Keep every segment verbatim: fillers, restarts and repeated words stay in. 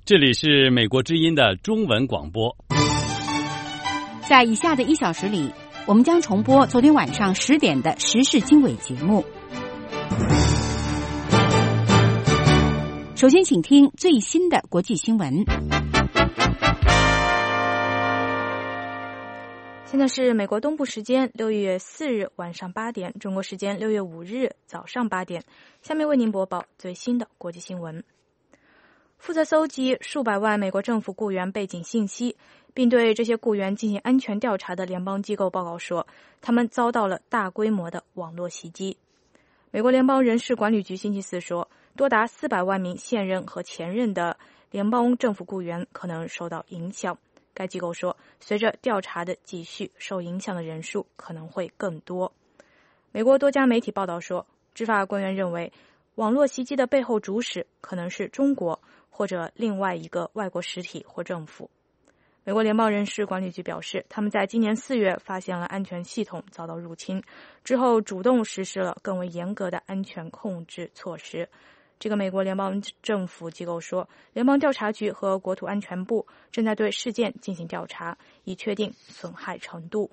这里是美国之音的中文广播。 在以下的一小时里，我们将重播昨天晚上十点的时事经纬节目。首先请听最新的国际新闻。 现在是美国东部时间六月四日晚上八点，中国时间六月五日早上八点。下面为您播报最新的国际新闻。负责搜集数百万美国政府雇员背景信息，并对这些雇员进行安全调查的联邦机构报告说，他们遭到了大规模的网络袭击。美国联邦人事管理局星期四说，多达四百万名现任和前任的联邦政府雇员可能受到影响。该机构说，随着调查的继续，受影响的人数可能会更多。美国多家媒体报道说，执法官员认为，网络袭击的背后主使可能是中国或者另外一个外国实体或政府。美国联邦人事管理局表示，他们在今年四月发现了安全系统遭到入侵，之后主动实施了更为严格的安全控制措施。这个美国联邦政府机构说，联邦调查局和国土安全部正在对事件进行调查，以确定损害程度。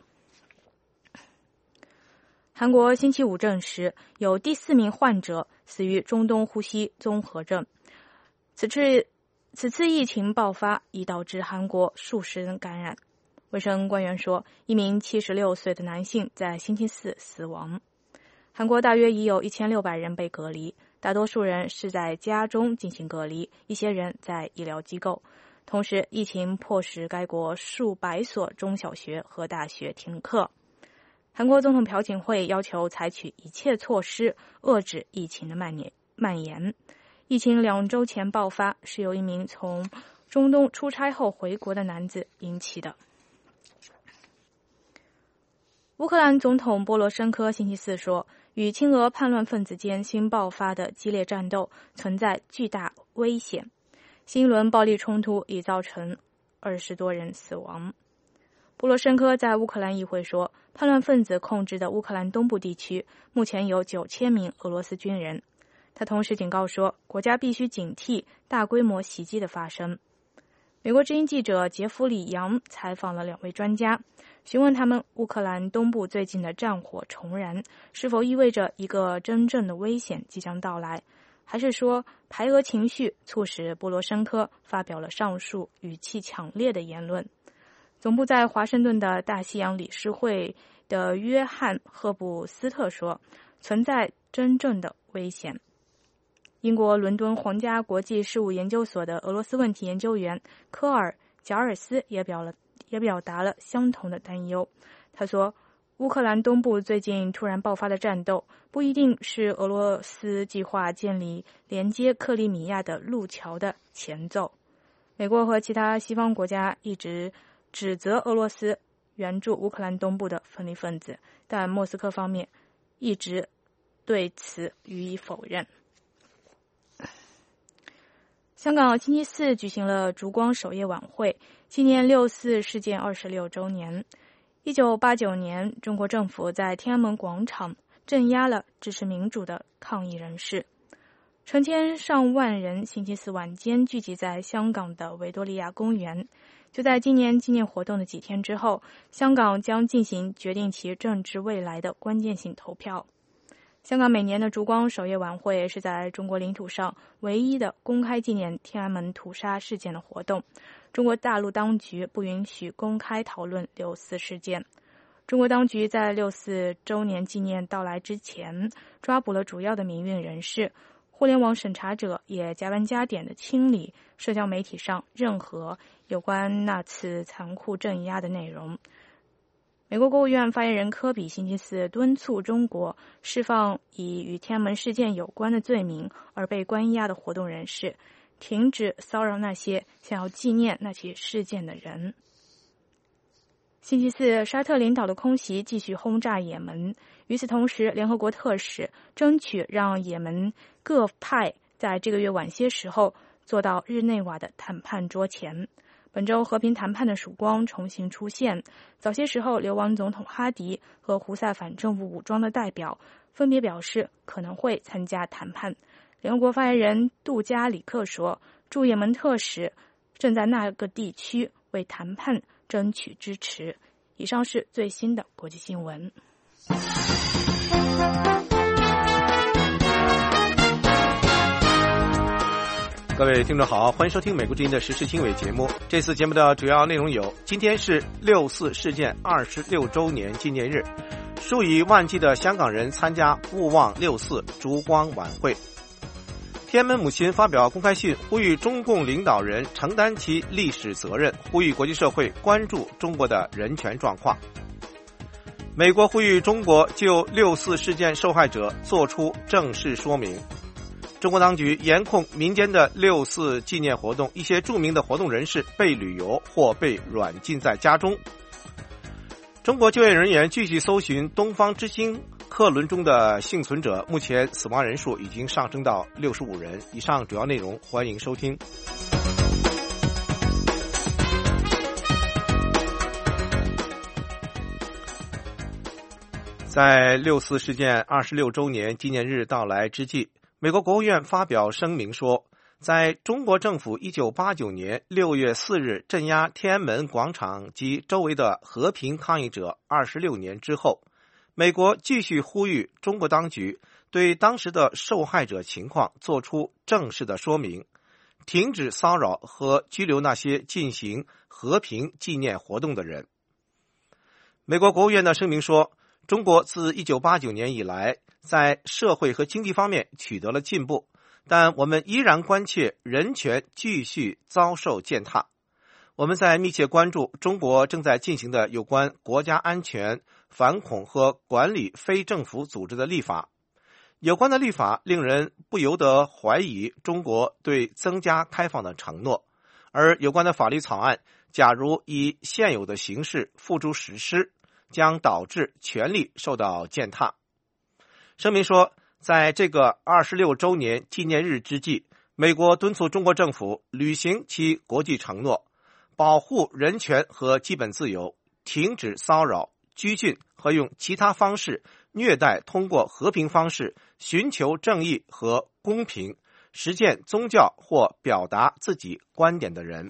韩国星期五证实，有第四名患者死于中东呼吸综合症。此次此次疫情爆发已导致韩国数十人感染。卫生官员说，一名七十六岁的男性在星期四死亡。韩国大约已有一千六百人被隔离，大多数人是在家中进行隔离，一些人在医疗机构。同时，疫情迫使该国数百所中小学和大学停课。韩国总统朴槿惠要求采取一切措施遏制疫情的蔓延蔓延。疫情两周前爆发，是由一名从中东出差后回国的男子引起的。乌克兰总统波罗申科星期四说，与亲俄叛乱分子间新爆发的激烈战斗存在巨大危险，新一轮暴力冲突已造成二十多人死亡。波罗申科在乌克兰议会说，叛乱分子控制的乌克兰东部地区目前有九千名俄罗斯军人。他同时警告说，国家必须警惕大规模袭击的发生。美国之音记者杰弗里·杨采访了两位专家，询问他们乌克兰东部最近的战火重燃是否意味着一个真正的危险即将到来，还是说排俄情绪促使波罗申科发表了上述语气强烈的言论。总部在华盛顿的大西洋理事会的约翰·赫布斯特说，存在真正的危险。英国伦敦皇家国际事务研究所的俄罗斯问题研究员科尔·贾尔斯也表了也表达了相同的担忧。他说，乌克兰东部最近突然爆发的战斗不一定是俄罗斯计划建立连接克里米亚的路桥的前奏。美国和其他西方国家一直指责俄罗斯援助乌克兰东部的分离分子，但莫斯科方面一直对此予以否认。香港星期四举行了烛光守夜晚会，纪念六四事件二十六周年。一九八九年，中国政府在天安门广场镇压了支持民主的抗议人士，成千上万人星期四晚间聚集在香港的维多利亚公园。就在今年纪念活动的几天之后，香港将进行决定其政治未来的关键性投票。香港每年的烛光守夜晚会是在中国领土上唯一的公开纪念天安门屠杀事件的活动。中国大陆当局不允许公开讨论六四事件。中国当局在六四周年纪念到来之前，抓捕了主要的民运人士，互联网审查者也加班加点地清理社交媒体上任何有关那次残酷镇压的内容。美国国务院发言人科比星期四敦促中国释放以与天安门事件有关的罪名而被关押的活动人士，停止骚扰那些想要纪念那起事件的人。星期四，沙特领导的空袭继续轰炸也门。与此同时，联合国特使争取让也门各派在这个月晚些时候坐到日内瓦的谈判桌前。本周和平谈判的曙光重新出现，早些时候流亡总统哈迪和胡塞反政府武装的代表分别表示可能会参加谈判。联合国发言人杜加里克说， 驻也门特使正在那个地区为谈判争取支持。以上是最新的国际新闻。 各位听众好，欢迎收听美国之音的时事经纬节目。这次节目的主要内容有：今天是六四事件二十六周年纪念日，数以万计的香港人参加勿忘六四烛光晚会。天安门母亲发表公开信，呼吁中共领导人承担其历史责任，呼吁国际社会关注中国的人权状况。美国呼吁中国就六四事件受害者作出正式说明。中国当局严控民间的六四纪念活动，一些著名的活动人士被旅游或被软禁在家中。中国救援人员继续搜寻东方之星客轮中的幸存者，目前死亡人数已经上升到六十五人。以上主要内容，欢迎收听。在六四事件二十六周年纪念日到来之际，美国国务院发表声明说，在中国政府一九八九年六月四日镇压天安门广场及周围的和平抗议者二十六年之后，美国继续呼吁中国当局对当时的受害者情况做出正式的说明，停止骚扰和拘留那些进行和平纪念活动的人。美国国务院的声明说，中国自一九八九年以来在社会和经济方面取得了进步，但我们依然关切人权继续遭受践踏。我们在密切关注中国正在进行的有关国家安全、反恐和管理非政府组织的立法。有关的立法令人不由得怀疑中国对增加开放的承诺，而有关的法律草案假如以现有的形式付诸实施，将导致权利受到践踏。声明说，在这个二十六周年纪念日之际，美国敦促中国政府履行其国际承诺，保护人权和基本自由，停止骚扰、拘禁和用其他方式虐待通过和平方式寻求正义和公平、实践宗教或表达自己观点的人。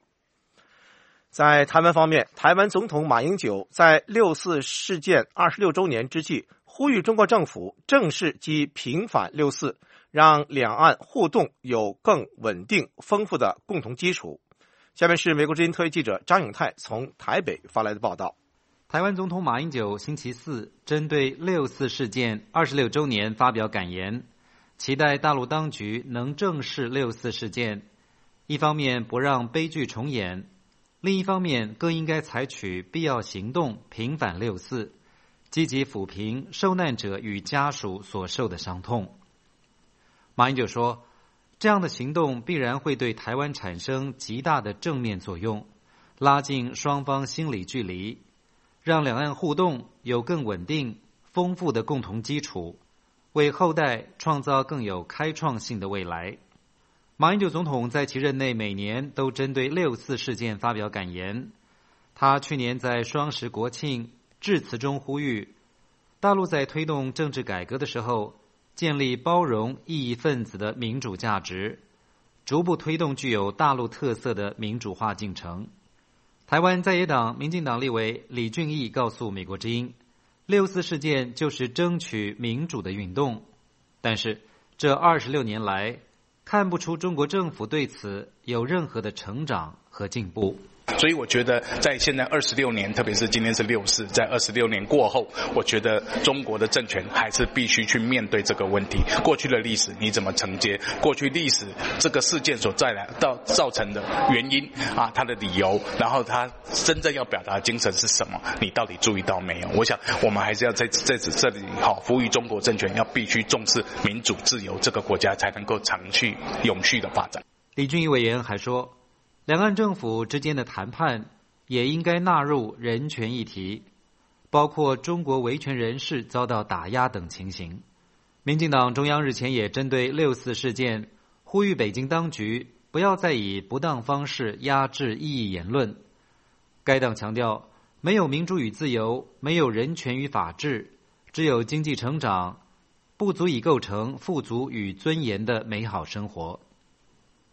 在台湾方面，台湾总统马英九在六四事件二十六周年之际，呼吁中国政府正视及平反六四，让两岸互动有更稳定、丰富的共同基础。下面是美国之音特约记者张永泰从台北发来的报道。 台湾总统马英九星期四针对六四事件二十六周年发表感言，期待大陆当局能正视六四事件，一方面不让悲剧重演，另一方面更应该采取必要行动平反六四，积极抚平受难者与家属所受的伤痛。马英九说，这样的行动必然会对台湾产生极大的正面作用，拉近双方心理距离，让两岸互动有更稳定、丰富的共同基础，为后代创造更有开创性的未来。马英九总统在其任内每年都针对六四事件发表感言。他去年在双十国庆致辞中呼吁，大陆在推动政治改革的时候，建立包容异议分子的民主价值，逐步推动具有大陆特色的民主化进程。台湾在野党民进党立委李俊毅告诉美国之音，六四事件就是争取民主的运动，但是这二十六年来，看不出中国政府对此有任何的成长和进步。 所以我觉得在现在二十六年，特别是今天是六四，在二十六年过后，我觉得中国的政权还是必须去面对这个问题。过去的历史你怎么承接？过去历史这个事件所带来到造成的原因啊，它的理由，然后它真正要表达的精神是什么？你到底注意到没有？我想我们还是要在在这里好呼吁中国政权要必须重视民主自由，这个国家才能够长续永续的发展。 李俊毅委员还说，两岸政府之间的谈判也应该纳入人权议题，包括中国维权人士遭到打压等情形。民进党中央日前也针对六四事件，呼吁北京当局不要再以不当方式压制异议言论。该党强调，没有民主与自由，没有人权与法治，只有经济成长，不足以构成富足与尊严的美好生活。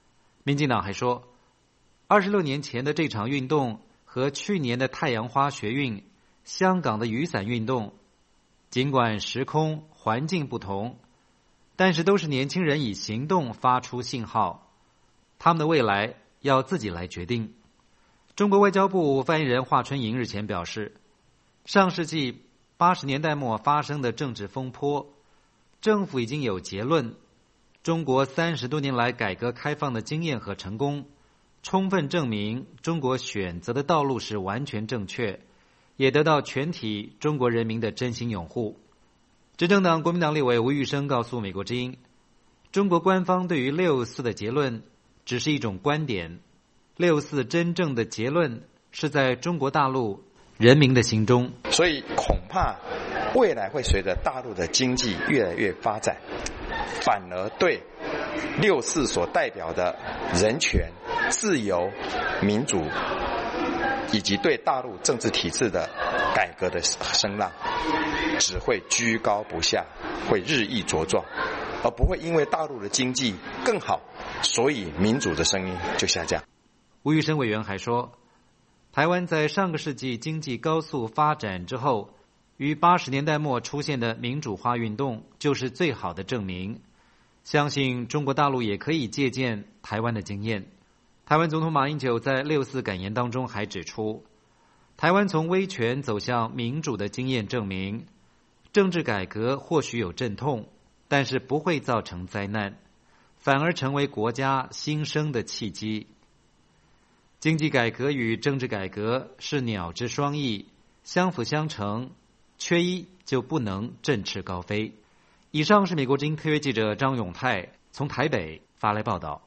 民进党还说，二十六年前的这场运动和去年的太阳花学运、香港的雨伞运动，尽管时空环境不同，但是都是年轻人以行动发出信号，他们的未来要自己来决定。中国外交部发言人华春莹日前表示，上世纪八十年代末发生的政治风波，政府已经有结论，中国三十多年来改革开放的经验和成功，充分证明中国选择的道路是完全正确，也得到全体中国人民的真心拥护。执政党国民党立委吴玉生告诉美国之音，中国官方对于六四的结论只是一种观点，六四真正的结论是在中国大陆人民的心中。 所以恐怕未来会随着大陆的经济越来越发展，反而对六四所代表的人权、自由、民主，以及对大陆政治体制的改革的声浪，只会居高不下，会日益茁壮，而不会因为大陆的经济更好，所以民主的声音就下降。 吴玉生委员还说，台湾在上个世纪经济高速发展之后，于八十年代末出现的民主化运动就是最好的证明，相信中国大陆也可以借鉴台湾的经验。台湾总统马英九在六四感言当中还指出，台湾从威权走向民主的经验证明，政治改革或许有阵痛，但是不会造成灾难，反而成为国家兴生的契机。经济改革与政治改革是鸟之双翼，相辅相成，缺一就不能振翅高飞。以上是美国之音特约记者张永泰从台北发来报道。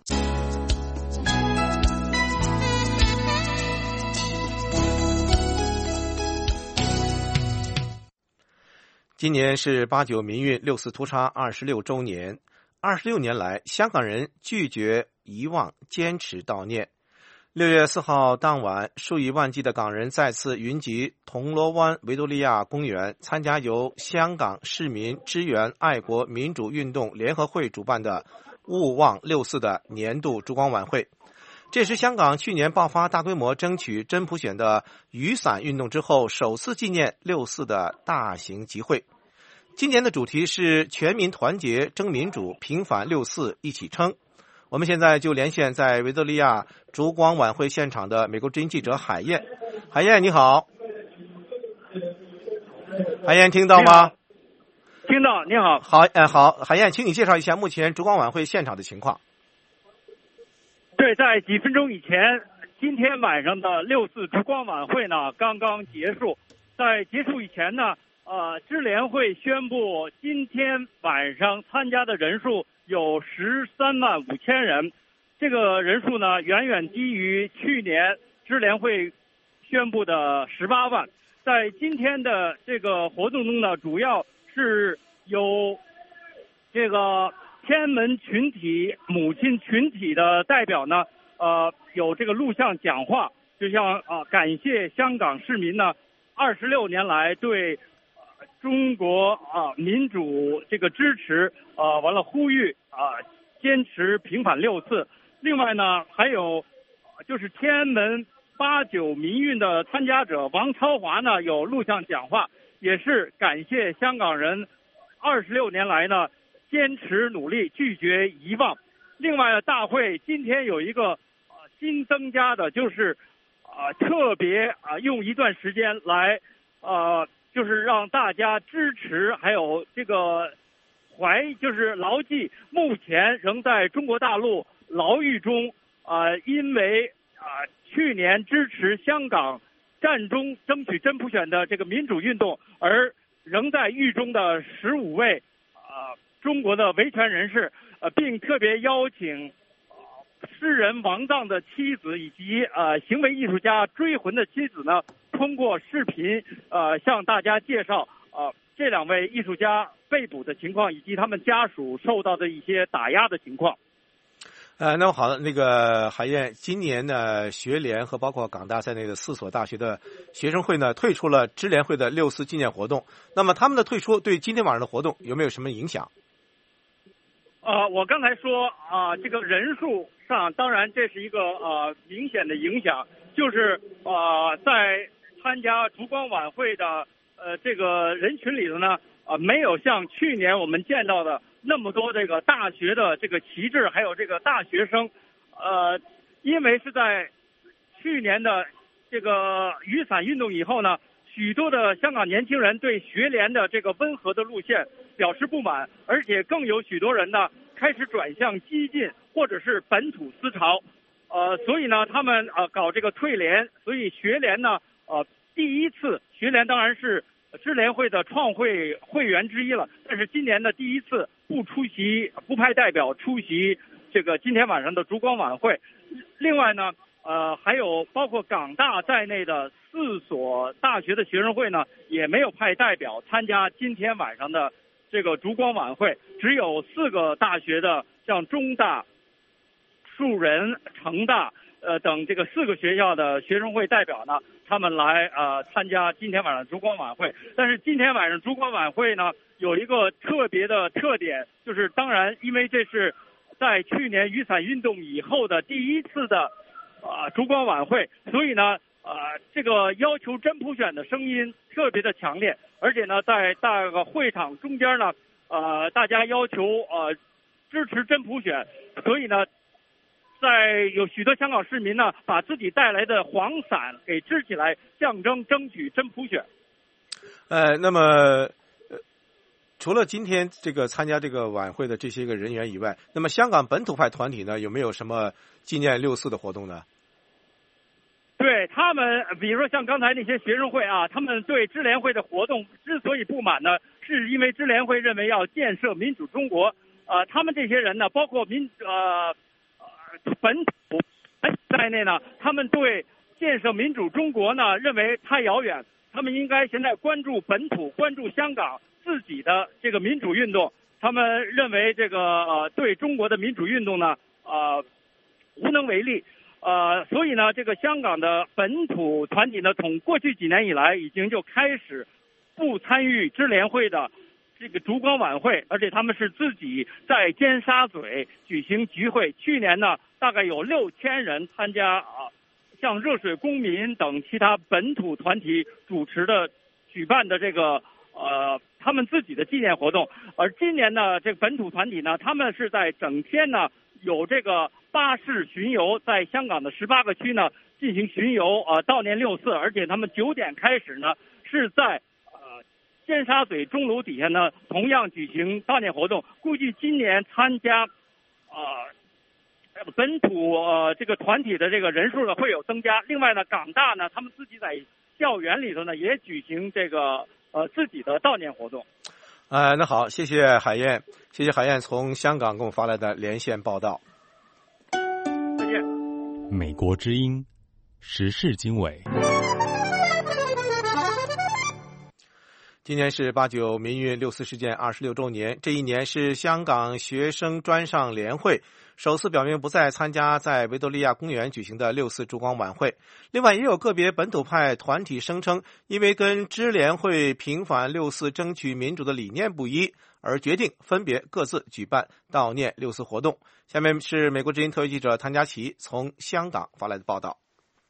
今年是八九民运六四屠杀二十六周年，二十六年来，香港人拒绝遗忘，坚持悼念。六月四号当晚，数以万计的港人再次云集铜锣湾维多利亚公园，参加由香港市民支援爱国民主运动联合会主办的勿忘六四的年度烛光晚会。这是香港去年爆发大规模争取真普选的雨伞运动之后，首次纪念六四的大型集会。今年的主题是全民团结争民主，平反六四一起撑。我们现在就连线在维多利亚烛光晚会现场的美国之音记者海燕。海燕你好。海燕听到吗？ 听到，你好。 好，呃，好，海燕，请你介绍一下目前烛光晚会现场的情况。 对，在几分钟以前，今天晚上的六四烛光晚会呢刚刚结束。在结束以前呢，呃，支联会宣布今天晚上参加的人数有十三万五千人，这个人数呢远远低于去年支联会宣布的十八万。在今天的这个活动中呢，主要是有这个天安门群体、母亲群体的代表呢，呃，有这个录像讲话，就像啊、呃，感谢香港市民呢二十六年来对、呃、中国啊、呃、民主这个支持，呃，完了呼吁啊、呃、坚持平反六四。另外呢，还有就是天安门八九民运的参加者王超华呢有录像讲话，也是感谢香港人二十六年来呢坚持努力，拒绝遗忘。另外，大会今天有一个呃新增加的，就是呃特别啊、呃、用一段时间来呃就是让大家支持，还有这个怀就是牢记目前仍在中国大陆牢狱中呃因为啊、呃、去年支持香港战中争取真普选的这个民主运动而仍在狱中的十五位啊。呃中国的维权人士，呃，并特别邀请、呃、诗人王藏的妻子以及呃行为艺术家追魂的妻子呢，通过视频呃向大家介绍呃这两位艺术家被捕的情况，以及他们家属受到的一些打压的情况。 呃，那么好的，那个海燕，今年呢，学联和包括港大在内的四所大学的学生会呢，退出了支联会的六四纪念活动。那么他们的退出对今天晚上的活动有没有什么影响？ 呃，我刚才说啊、呃，这个人数上，当然这是一个呃明显的影响，就是呃在参加烛光晚会的呃这个人群里头呢，呃没有像去年我们见到的那么多这个大学的这个旗帜，还有这个大学生，呃，因为是在去年的这个雨伞运动以后呢，许多的香港年轻人对学联的这个温和的路线表示不满，而且更有许多人呢开始转向激进或者是本土思潮，呃，所以呢他们呃搞这个退联，所以学联呢呃第一次学联当然是支联会的创会会员之一了，但是今年的第一次不出席不派代表出席这个今天晚上的烛光晚会。另外呢呃还有包括港大在内的四所大学的学生会呢也没有派代表参加今天晚上的这个烛光晚会，只有四个大学的像中大、树人、成大呃等这个四个学校的学生会代表呢，他们来呃参加今天晚上烛光晚会。但是今天晚上烛光晚会呢有一个特别的特点，就是当然因为这是在去年雨伞运动以后的第一次的呃烛光晚会，所以呢呃这个要求真普选的声音特别的强烈，而且呢在大个会场中间呢呃大家要求呃支持真普选，所以呢在有许多香港市民呢把自己带来的黄伞给支起来，象征争取真普选。 呃那么呃除了今天这个参加这个晚会的这些个人员以外，那么香港本土派团体呢有没有什么纪念六四的活动呢？ 对他们，比如说像刚才那些学生会啊，他们对支联会的活动之所以不满呢，是因为支联会认为要建设民主中国。呃，他们这些人呢，包括民呃本土在内呢，他们对建设民主中国呢认为太遥远，他们应该现在关注本土，关注香港自己的这个民主运动。他们认为这个呃对中国的民主运动呢呃无能为力。呃，所以呢，这个香港的本土团体呢，从过去几年以来，已经就开始不参与支联会的这个烛光晚会，而且他们是自己在尖沙咀举行集会。去年呢，大概有六千人参加啊，像热水公民等其他本土团体主持的举办的这个呃他们自己的纪念活动。而今年呢，这个本土团体呢，他们是在整天呢有这个巴士巡游，在香港的十八个区呢进行巡游，呃，悼念六四，而且他们九点开始呢是在呃尖沙咀钟楼底下呢同样举行悼念活动。估计今年参加呃本土呃这个团体的这个人数呢会有增加。另外呢，港大呢他们自己在校园里头呢也举行这个呃自己的悼念活动。 呃，那好，谢谢海燕，谢谢海燕从香港给我们发来的连线报道。 再见。 美国之音时事经纬。 今年是八九民运六四事件二十六周年，这一年是香港学生专上联会首次表明不再参加在维多利亚公园举行的六四烛光晚会。另外，也有个别本土派团体声称，因为跟支联会平反六四、争取民主的理念不一，而决定分别各自举办悼念六四活动。下面是美国之音特约记者谭佳琪从香港发来的报道。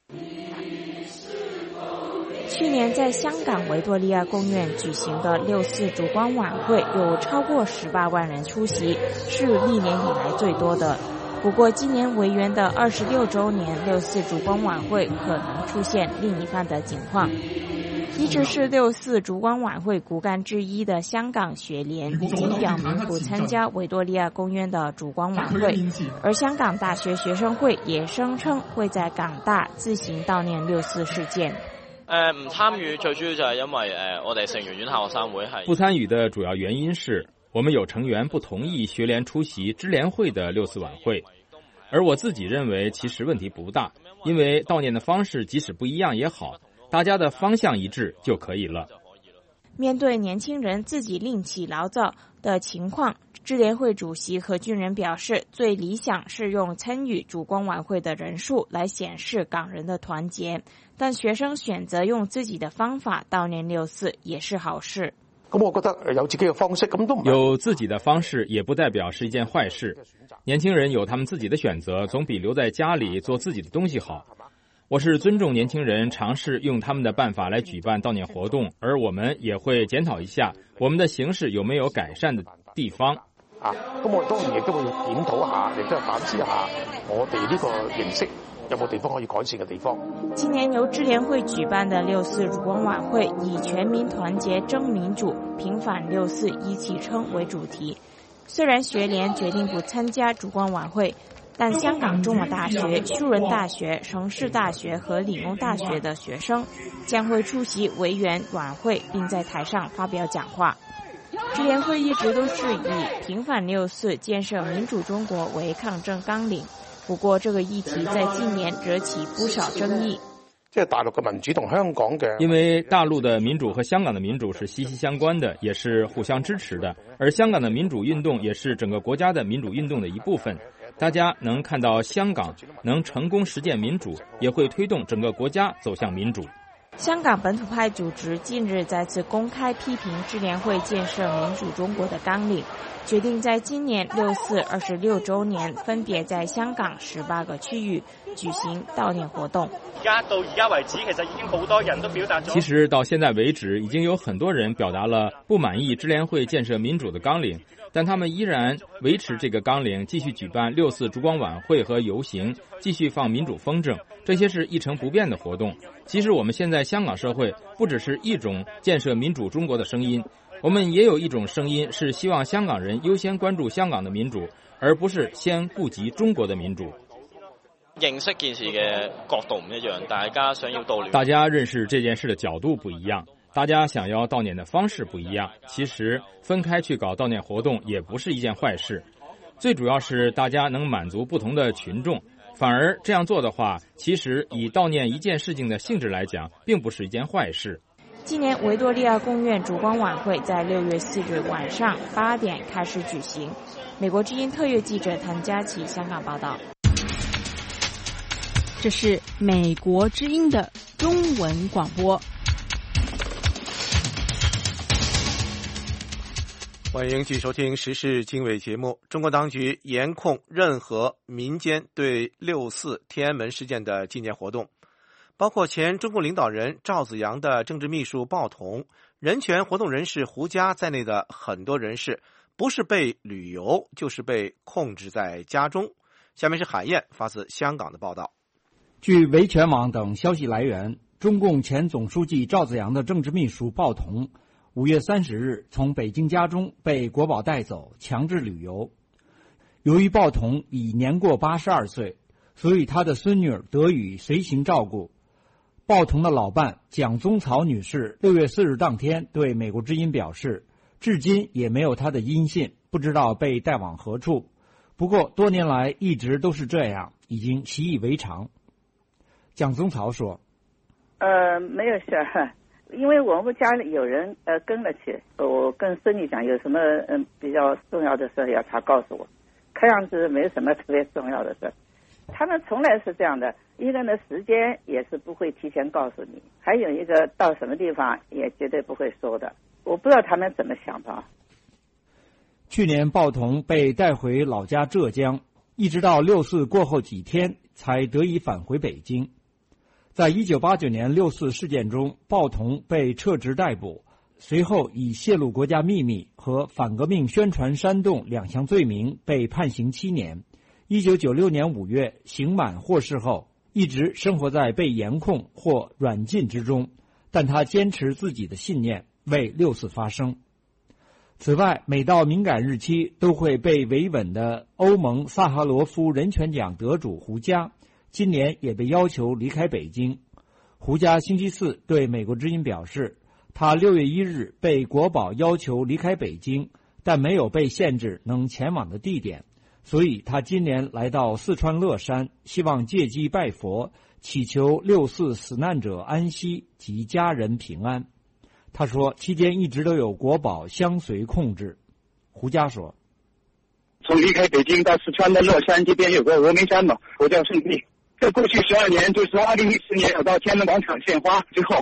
去年在香港维多利亚公园举行的六四烛光晚会有超过十八万人出席，是历年以来最多的。不过今年维园的二十六周年六四烛光晚会可能出现另一番的情况。一直是六四烛光晚会骨干之一的香港学联已经表明不参加维多利亚公园的烛光晚会，而香港大学学生会也声稱會在港大自行悼念六四事件。 誒唔參與最主要就係因為誒我哋成員院校學生會係不參與的主要原因是我們有成員不同意學聯出席支聯會的六四晚會，而我自己認為其實問題不大，因為悼念的方式即使不一樣也好，大家的方向一致就可以了。 面對年輕人自己另起爐灶的情況，支聯會主席何俊仁表示，最理想是用參與燭光晚會的人數來顯示港人的團結，但學生選擇用自己的方法悼念六四也是好事。 有自己的方式也不代表是一件坏事。年轻人有他们自己的选择，总比留在家里做自己的东西好。我是尊重年轻人尝试用他们的办法来举办悼念活动，而我们也会检讨一下我们的形式有没有改善的地方。 啊，咁我當然亦都會檢討下，亦都反思下我哋呢個形式有冇地方可以改善嘅地方。 今年由支聯會舉辦的六四燭光晚會以全民團結爭民主，平反六四一起撐為主題。雖然學聯決定不參加燭光晚會，但香港中文大學、樹仁大學、城市大學和理工大學的學生將會出席維園晚會，並在台上發表講話。支聯會一直都是以平反六四、建設民主中國為抗爭綱領，不過這個議題在近年惹起不少爭議。 即係大陸嘅民主同香港嘅， 因為大陸的民主和香港的民主是息息相關的，也是互相支持的，而香港的民主運動也是整個國家的民主運動的一部分。大家能看到香港能成功實踐民主，也會推動整個國家走向民主。 香港本土派組織近日再次公開批評支聯會建設民主中國的綱領，決定在今年六四二十六週年分別在香港十八個區域舉行悼念活動。 而家到而家為止，其實已經好多人都表達咗。 其實到現在為止，已經有很多人表達了不滿意支聯會建設民主的綱領，但他們依然維持這個綱領，繼續舉辦六四燭光晚會和遊行，繼續放民主風箏，這些是一成不變的活動。其實我們現在香港社會不只是一種建設民主中國的聲音，我們也有一種聲音是希望香港人優先關注香港的民主，而不是先顧及中國的民主。 認識件事嘅角度唔一樣，大家想要悼念， 大家認識這件事的角度不一樣，大家想要悼念的方式不一樣。其實分開去搞悼念活動也不是一件壞事，最主要是大家能滿足不同的群眾。反而這樣做的話，其實以悼念一件事情的性質來講，並不是一件壞事。 今年維多利亞公園燭光晚會在六月四日晚上八點開始舉行。美國之音特約記者譚嘉琪香港報道。 這是美國之音的中文廣播。 歡迎繼續收聽時事經緯節目。中國當局嚴控任何民間對六四天安門事件的紀念活動，包括前中共領導人趙紫陽的政治秘書鮑彤、人權活動人士胡佳在內的很多人士，不是被旅遊，就是被控制在家中。下面是海燕發自香港的報道。 據維權網等消息來源，中共前總書記趙紫陽的政治秘書鮑彤五月三十日從北京家中被國保帶走，強制旅遊。由於鮑彤已年過八十二歲，所以他的孫女得以隨行照顧。鮑彤的老伴蔣宗曹女士六月四日當天對美國之音表示，至今也沒有他的音信，不知道被帶往何處。不過多年來一直都是這樣，已經習以為常。蔣宗曹說： 呃，沒有事，因為我們家裏有人呃跟了去，我跟孫女講有什麼嗯、呃、比較重要的事要他告訴我，看樣子沒什麼特別重要的事。他們從來是這樣的，一個呢時間也是不會提前告訴你，還有一個到什麼地方也絕對不會說的。我不知道他們怎麼想的。 去年鮑彤被帶回老家浙江，一直到六四過後幾天才得以返回北京。在一九八九年六四事件中，鮑彤被撤職逮捕，隨後以泄露國家秘密和反革命宣傳煽動兩項罪名被判刑七年。一九九六年五月刑滿獲釋後，一直生活在被嚴控或軟禁之中，但他堅持自己的信念，為六四發聲。此外，每到敏感日期都會被維穩的歐盟薩哈羅夫人權獎得主胡佳，今年也被要求離開北京。胡佳星期四對美國之音表示，他六月一日被國保要求離開北京，但沒有被限制能前往的地點，所以他今年來到四川樂山，希望借機拜佛，祈求六四死難者安息及家人平安。他說期間一直都有國保相隨控制。胡佳說， 從離開北京到四川的樂山這邊有個峨眉山嘛，佛教聖地。在過去十二年，就是二零一四年我到天安門廣場獻花之後，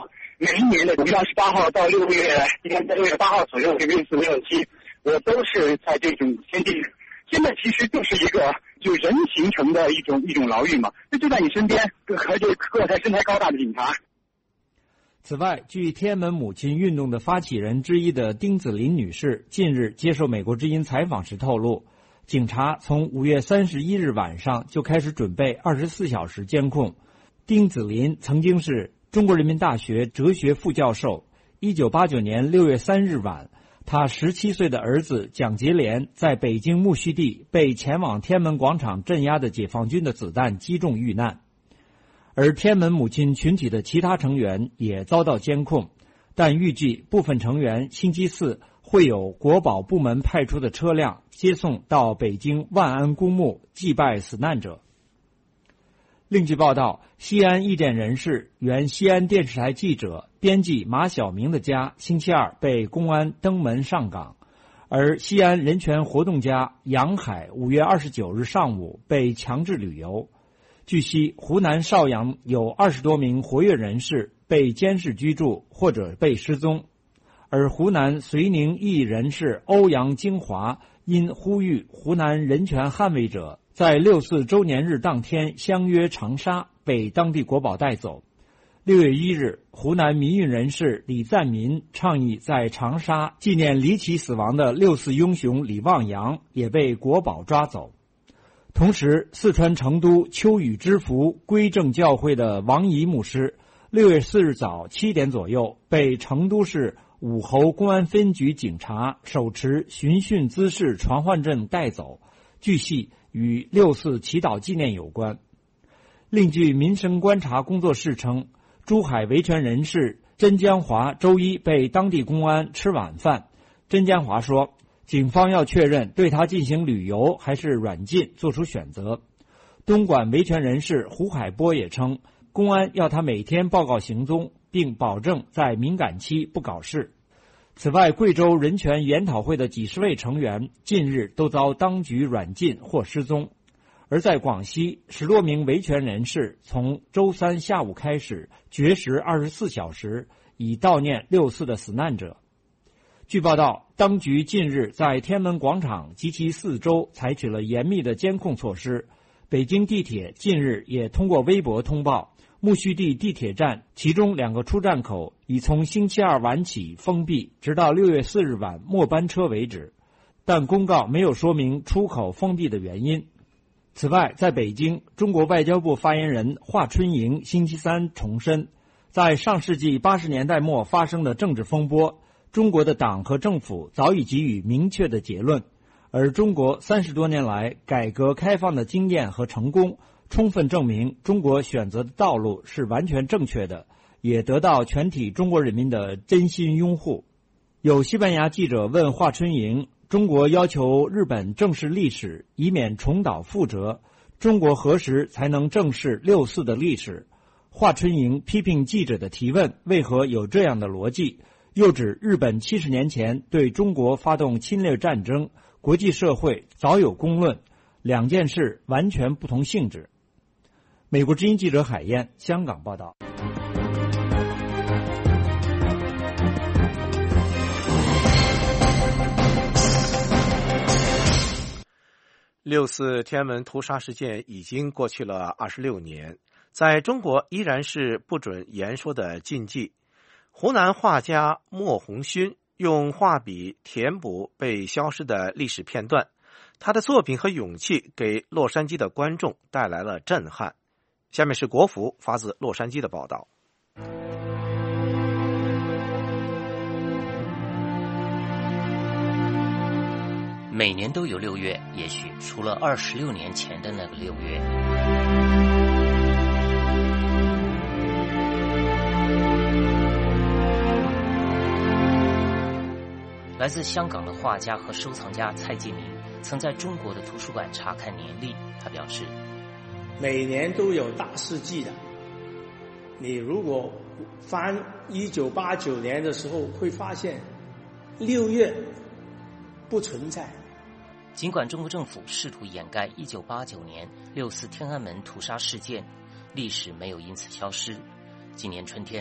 每一年的五月二十八号到六月今天在六月八号左右这个六四六七，我都是在这种天地。现在其实就是一个就人形成的一种一种牢狱嘛，那就在你身边，和这个才身材高大的警察。 此外，据天安门母亲运动的发起人之一的丁子霖女士近日接受美国之音采访时透露，警察从五月三十一日晚上就开始准备二十四小时监控。丁子霖曾经是中国人民大学哲学副教授。一九八九年六月三日晚，他十七岁的儿子蒋捷莲在北京木樨地被前往天安门广场镇压的解放军的子弹击中遇难。而天安门母亲群体的其他成员也遭到监控，但预计部分成员星期四会有国保部门派出的车辆接送到北京万安公墓祭拜死难者。另据报道，西安意见人士、原西安电视台记者、编辑马晓明的家星期二被公安登门上岗，而西安人权活动家杨海五月二十九日上午被强制旅游。据悉，湖南邵阳有二十多名活跃人士被监视居住或者被失踪，而湖南绥宁裔人士欧阳京华因呼吁湖南人权捍卫者在六四周年日当天相约长沙，被当地国保带走。六月一日，湖南民运人士李赞民倡议在长沙纪念离奇死亡的六四英雄李望洋，也被国保抓走。同时，四川成都秋雨之福归正教会的王怡牧师，六月四日早七点左右被成都市武侯公安分局警察手持寻衅滋事传唤证带走，据悉与六四祈祷纪念有关。另据民生观察工作室称，珠海维权人士甄江华周一被当地公安吃晚饭。甄江华说，警方要确认对他进行旅游还是软禁做出选择。东莞维权人士胡海波也称，公安要他每天报告行踪，并保证在敏感期不搞事。此外，贵州人权研讨会的几十位成员近日都遭当局软禁或失踪。而在广西，十多名维权人士从周三下午开始绝食二十四小时，以悼念六四的死难者。据报道，当局近日在天安门广场及其四周采取了严密的监控措施。北京地铁近日也通过微博通报，木樨地地铁站其中两个出站口已从星期二晚起封闭，直到六月四日晚末班车为止，但公告没有说明出口封闭的原因。此外，在北京，中国外交部发言人华春莹星期三重申，在上世纪八十年代末发生的政治风波，中国的党和政府早已给予明确的结论，而中国三十多年来改革开放的经验和成功，充分证明中国选择的道路是完全正确的，也得到全体中国人民的真心拥护。有西班牙记者问华春莹，中国要求日本正视历史，以免重蹈覆辙，中国何时才能正视六四的历史？华春莹批评记者的提问为何有这样的逻辑，又指日本七十年前对中国发动侵略战争，国际社会早有公论，两件事完全不同性质。美国之音记者海燕，香港报道。 六四天安门屠杀事件已经过去了二十六年，在中国依然是不准言说的禁忌。湖南画家莫鸿勋用画笔填补被消失的历史片段，他的作品和勇气给洛杉矶的观众带来了震撼。下面是国福发自洛杉矶的报道。 每年都有六月，也许除了二十六年前的那个六月。来自香港的画家和收藏家蔡继明曾在中国的图书馆查看年历，他表示， 每年都有大事记的，你如果翻一九八九年的时候会发现六月不存在。 尽管中国政府试图掩盖一九八九年六四天安门屠杀事件，历史没有因此消失。今年春天，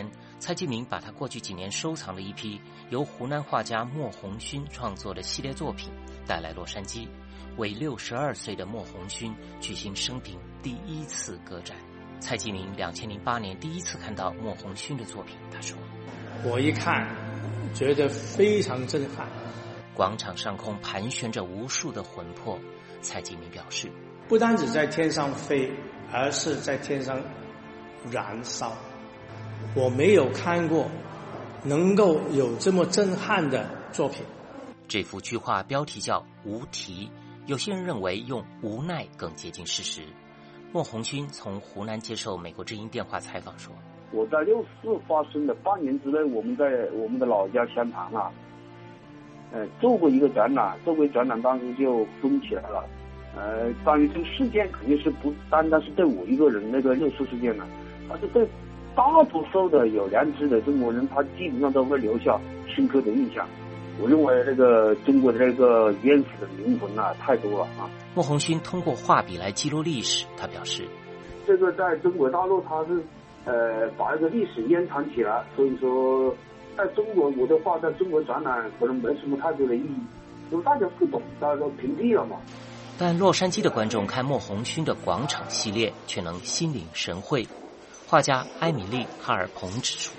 蔡继明把他过去几年收藏的一批由湖南画家莫鸿勋创作的系列作品带来洛杉矶，为六十二岁的莫鸿勋举行生平第一次个展。蔡继明两千零八年第一次看到莫鸿勋的作品，他说：“ 我一看，觉得非常震撼。 广场上空盘旋着无数的魂魄。”蔡继明表示， 不单只在天上飞，而是在天上燃烧。我没有看过能够有这么震撼的作品。 这幅巨画标题叫《无题》，有些人认为用无奈更接近事实。莫鸿勋从湖南接受美国之音电话采访说：“ 我在六四发生的半年之内，我们在我们的老家湘潭啊，呃，做过一个展览，做过展览当时就封起来了。呃，关于这个事件肯定是不单单是对我一个人那个六四事件呢，它是对大多数的有良知的中国人，他基本上都会留下深刻的印象。我认为这个中国的这个冤死的灵魂啊，太多了啊。” 莫鸿勋通过画笔来记录历史，他表示：“ 这个在中国大陆，它是呃把这个历史掩藏起来，所以说在中国我的画在中国展览可能没什么太多的意义，因为大家不懂，大家都屏蔽了嘛。” 但洛杉矶的观众看莫鸿勋的广场系列却能心领神会。画家埃米丽·哈尔彭指出：“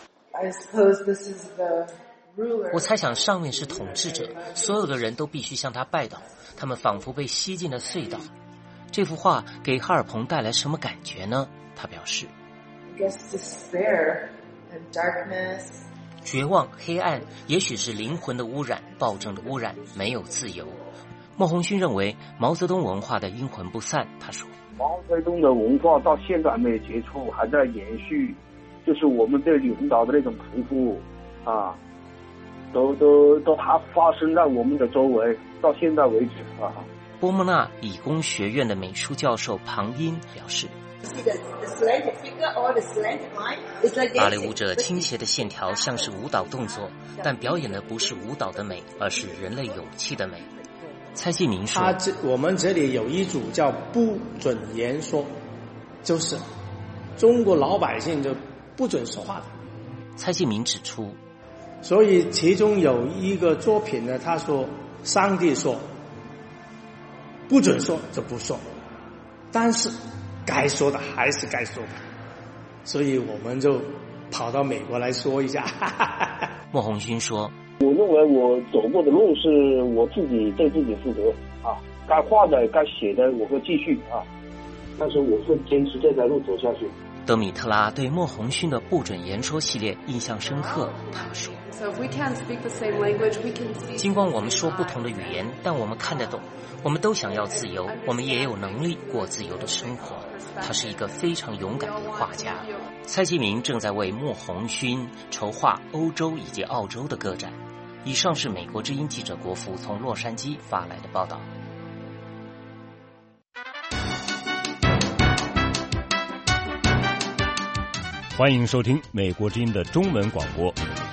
我猜想上面是统治者，所有的人都必须向他拜倒，他们仿佛被吸进了隧道。”这幅画给哈尔彭带来什么感觉呢？他表示：“绝望、黑暗，也许是灵魂的污染，暴政的污染，没有自由。”莫鸿勋认为毛泽东文化的阴魂不散。他说：“ 毛泽东的文化到现在没有结束，还在延续，就是我们对领导的那种佩服啊，都都都还发生在我们的周围，到现在为止啊。” 波莫纳理工学院的美术教授庞因表示：“芭蕾舞者倾斜的线条像是舞蹈动作，但表演的不是舞蹈的美，而是人类勇气的美。”蔡继明说：“ 他这我们这里有一组叫不准言说，就是中国老百姓就不准说话的。” 蔡继明指出， 所以其中有一个作品呢，他说上帝说不准说就不说，但是该说的还是该说的，所以我们就跑到美国来说一下。 莫鸿勋说：“ 我认为我走过的路是我自己对自己负责啊，该画的该写的我会继续啊，但是我会坚持这条路走下去。” 德米特拉对莫鸿勋的不准言说系列印象深刻，他说：“尽管我们说不同的语言，但我们看得懂，我们都想要自由，我们也有能力过自由的生活。”他是一个非常勇敢的画家。蔡继明正在为莫鸿勋筹划欧洲以及澳洲的个展。以上是美国之音记者国福从洛杉矶发来的报道。 欢迎收听美国之音的中文广播。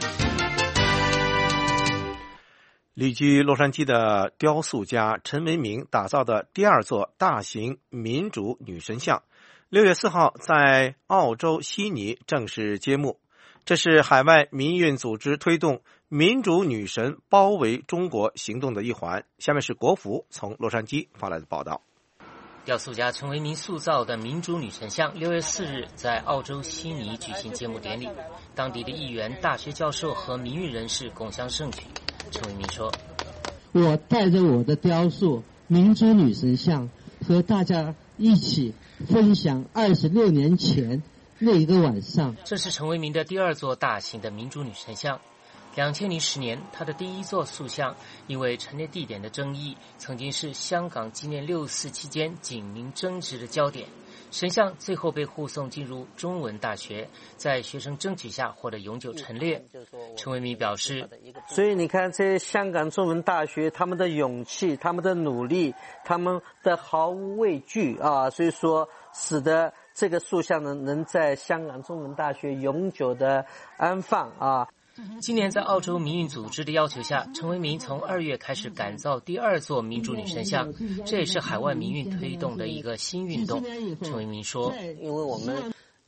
旅居洛杉矶的雕塑家陈维明打造的第二座大型民主女神像，六月四号在澳洲悉尼正式揭幕。这是海外民运组织推动民主女神包围中国行动的一环。下面是国福从洛杉矶发来的报道。 雕塑家陈维明塑造的民主女神像六月四日在澳洲悉尼举行揭幕典礼，当地的议员、大学教授和民运人士共襄盛举。陈维明说：“ 我带着我的雕塑民主女神像和大家一起分享二十六年前那一个晚上。” 这是陈维明的第二座大型的民主女神像。两千零十年，他的第一座塑像因为陈列地点的争议，曾经是香港纪念六四期间警民争执的焦点。神像最后被护送进入中文大学，在学生争取下获得永久陈列。陈维明表示：“ 所以你看，这香港中文大学他们的勇气、他们的努力、他们的毫无畏惧啊，所以说使得这个塑像呢能在香港中文大学永久的安放啊。” 今年在澳洲民运组织的要求下，陈维明从二月开始改造第二座民主女神像，这也是海外民运推动的一个新运动。陈维明说：“ 因为我们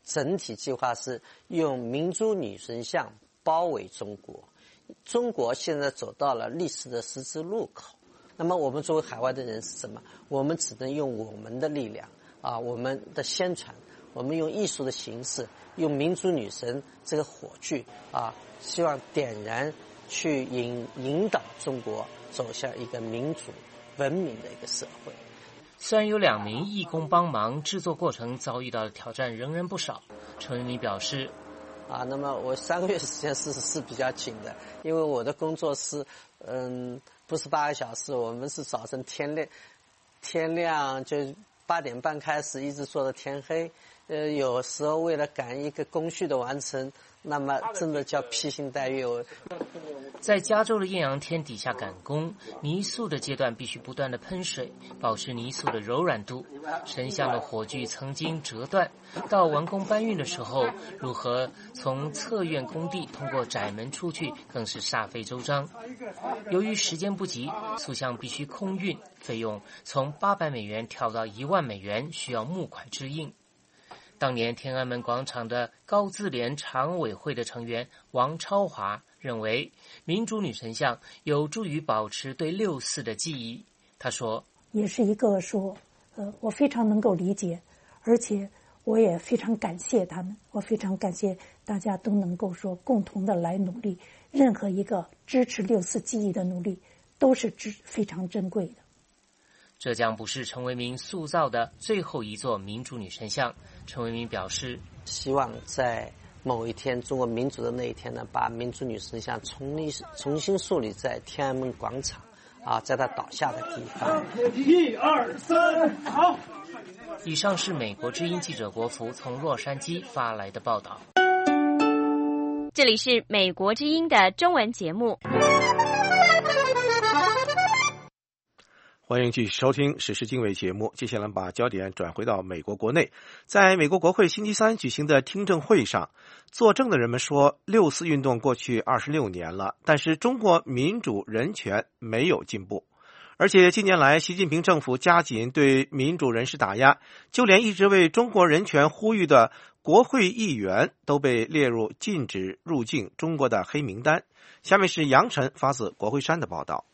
整体计划是用民主女神像包围中国。中国现在走到了历史的十字路口，那么我们作为海外的人是什么？我们只能用我们的力量啊，我们的宣传，我们用艺术的形式，用民主女神这个火炬啊，希望点燃，去引引导中国走向一个民主文明的一个社会。 虽然有两名义工帮忙，制作过程遭遇到的挑战仍然不少。陈为民表示， 啊，那么我三个月时间是是比较紧的，因为我的工作是，嗯，不是八个小时，我们是早晨天亮，天亮就八点半开始，一直做到天黑。呃，有时候为了赶一个工序的完成，那么真的叫披星戴月。 在加州的艳阳天底下赶工，泥塑的阶段必须不断的喷水，保持泥塑的柔软度。神像的火炬曾经折断，到完工搬运的时候，如何从侧院工地通过窄门出去，更是煞费周章。由于时间不急，塑像必须空运，费用从八百美元跳到一万美元，需要募款支应。当年天安门广场的高自联常委会的成员王超华认为，民主女神像有助于保持对六四的记忆。他说， 也是一个说，呃，我非常能够理解，而且我也非常感谢他们，我非常感谢大家都能够说共同的来努力，任何一个支持六四记忆的努力都是非常珍贵的。 这将不是陈为民塑造的最后一座民主女神像。陈为民表示， 希望在某一天，中国民主的那一天呢，把民主女神像重新重新树立在天安门广场，啊，在它倒下的地方。 一二三，好。 以上是美国之音记者国福从洛杉矶发来的报道。 这里是美国之音的中文节目。 欢迎继续收听时事经纬节目。接下来把焦点转回到美国国内，在美国国会星期三举行的听证会上，作证的人们说，六四运动过去二十六年了，但是中国民主人权没有进步，而且近年来习近平政府加紧对民主人士打压，就连一直为中国人权呼吁的国会议员都被列入禁止入境中国的黑名单。下面是杨晨发自国会山的报道。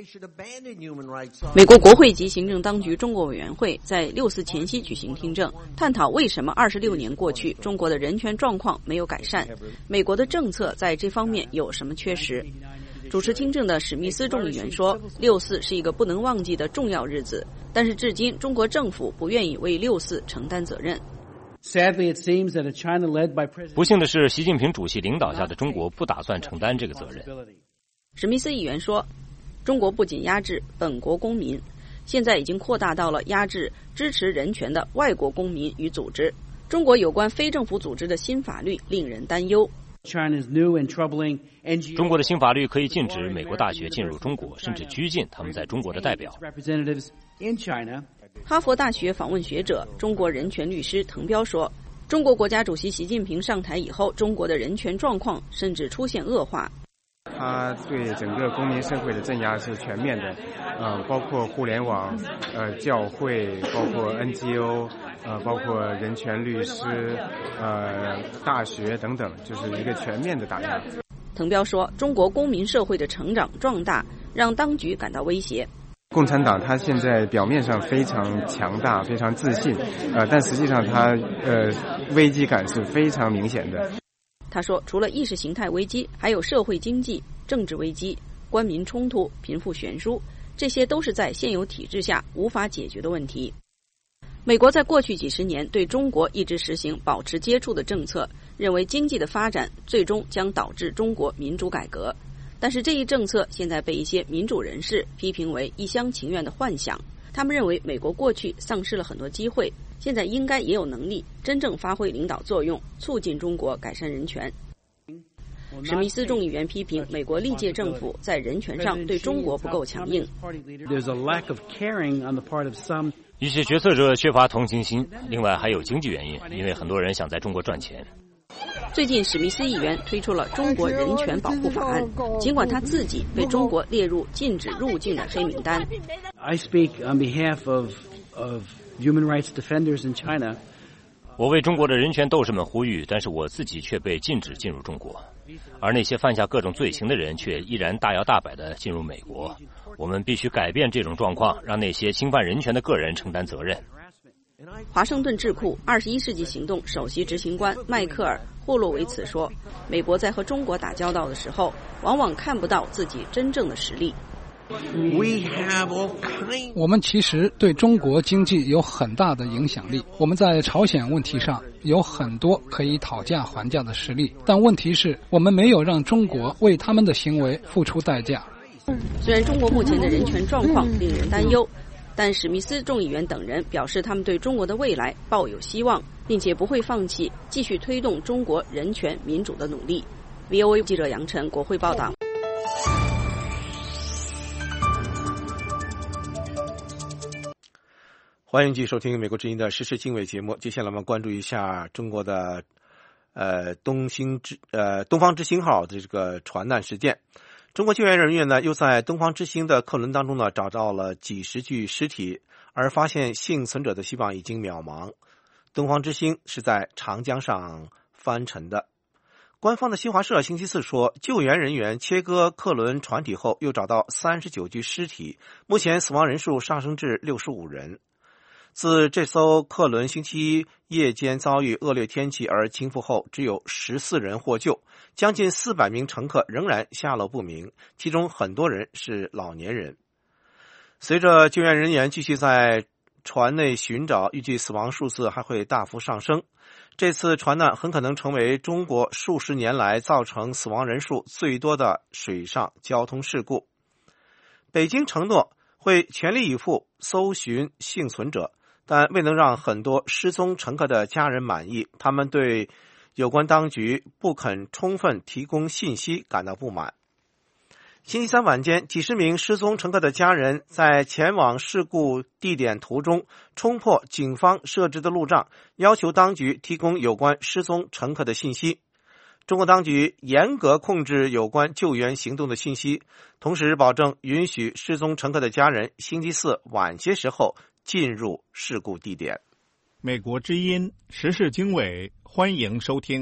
美国国会及行政当局中国委员会在六四前夕举行听证，探讨为什么二十六年过去，中国的人权状况没有改善，美国的政策在这方面有什么缺失。主持听证的史密斯众议员说，六四是一个不能忘记的重要日子，但是至今中国政府不愿意为六四承担责任。 不幸的是，习近平主席领导下的中国不打算承担这个责任。 史密斯议员说，中国不仅压制本国公民，现在已经扩大到了压制支持人权的外国公民与组织。中国有关非政府组织的新法律令人担忧。 中国的新法律可以禁止美国大学进入中国，甚至拘禁他们在中国的代表。 哈佛大学访问学者、中国人权律师滕彪说，中国国家主席习近平上台以后，中国的人权状况甚至出现恶化。 他对整个公民社会的镇压是全面的，呃，包括互联网、呃教会，包括 N G O， 呃，包括人权律师、呃大学等等，就是一个全面的打压。 滕彪说，中国公民社会的成长壮大让当局感到威胁。 共产党他现在表面上非常强大、非常自信，呃，但实际上他呃危机感是非常明显的。 他说，除了意识形态危机，还有社会经济、政治危机、官民冲突、贫富悬殊，这些都是在现有体制下无法解决的问题。美国在过去几十年对中国一直实行保持接触的政策，认为经济的发展最终将导致中国民主改革。但是这一政策现在被一些民主人士批评为一厢情愿的幻想。他们认为美国过去丧失了很多机会，现在应该也有能力真正发挥领导作用，促进中国改善人权。史密斯众议员批评美国历届政府在人权上对中国不够强硬。 一些决策者缺乏同情心，另外还有经济原因，因为很多人想在中国赚钱。 最近史密斯议员推出了中国人权保护法案，尽管他自己被中国列入禁止入境的黑名单。 I speak on behalf of, of human rights defenders in China. 我为中国的人权斗士们呼吁，但是我自己却被禁止进入中国，而那些犯下各种罪行的人却依然大摇大摆地进入美国。我们必须改变这种状况，让那些侵犯人权的个人承担责任。 华盛顿智库二十一世纪行动首席执行官迈克尔·霍洛维茨说，美国在和中国打交道的时候，往往看不到自己真正的实力。 我们其实对中国经济有很大的影响力，我们在朝鲜问题上有很多可以讨价还价的实力，但问题是我们没有让中国为他们的行为付出代价。 虽然中国目前的人权状况令人担忧，但史密斯众议员等人表示他们对中国的未来抱有希望，并且不会放弃继续推动中国人权民主的努力。 V O A 记者杨晨，国会报道。 欢迎继续收听美国之音的时事经纬节目。接下来我们关注一下中国的呃东星之呃东方之星号的这个船难事件。中国救援人员呢又在东方之星的客轮当中呢找到了几十具尸体，而发现幸存者的希望已经渺茫。东方之星是在长江上翻沉的。官方的新华社星期四说，救援人员切割客轮船体后又找到三十九具尸体，目前死亡人数上升至六十五人。自这艘客轮星期一夜间遭遇恶劣天气而倾覆后，只有十四人获救，将近四百名乘客仍然下落不明，其中很多人是老年人。随着救援人员继续在船内寻找，预计死亡数字还会大幅上升。这次船难很可能成为中国数十年来造成死亡人数最多的水上交通事故。北京承诺会全力以赴搜寻幸存者，但未能让很多失踪乘客的家人满意，他们对有关当局不肯充分提供信息感到不满。星期三晚间，几十名失踪乘客的家人在前往事故地点途中冲破警方设置的路障，要求当局提供有关失踪乘客的信息。中国当局严格控制有关救援行动的信息，同时保证允许失踪乘客的家人星期四晚些时候进入事故地点。 美国之音时事经纬，欢迎收听。